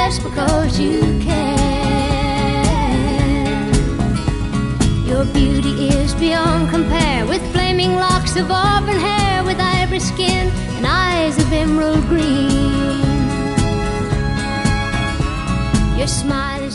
just because you can. Your beauty is beyond compare, with flaming locks of auburn hair, with ivory skin and eyes of emerald green. Your smile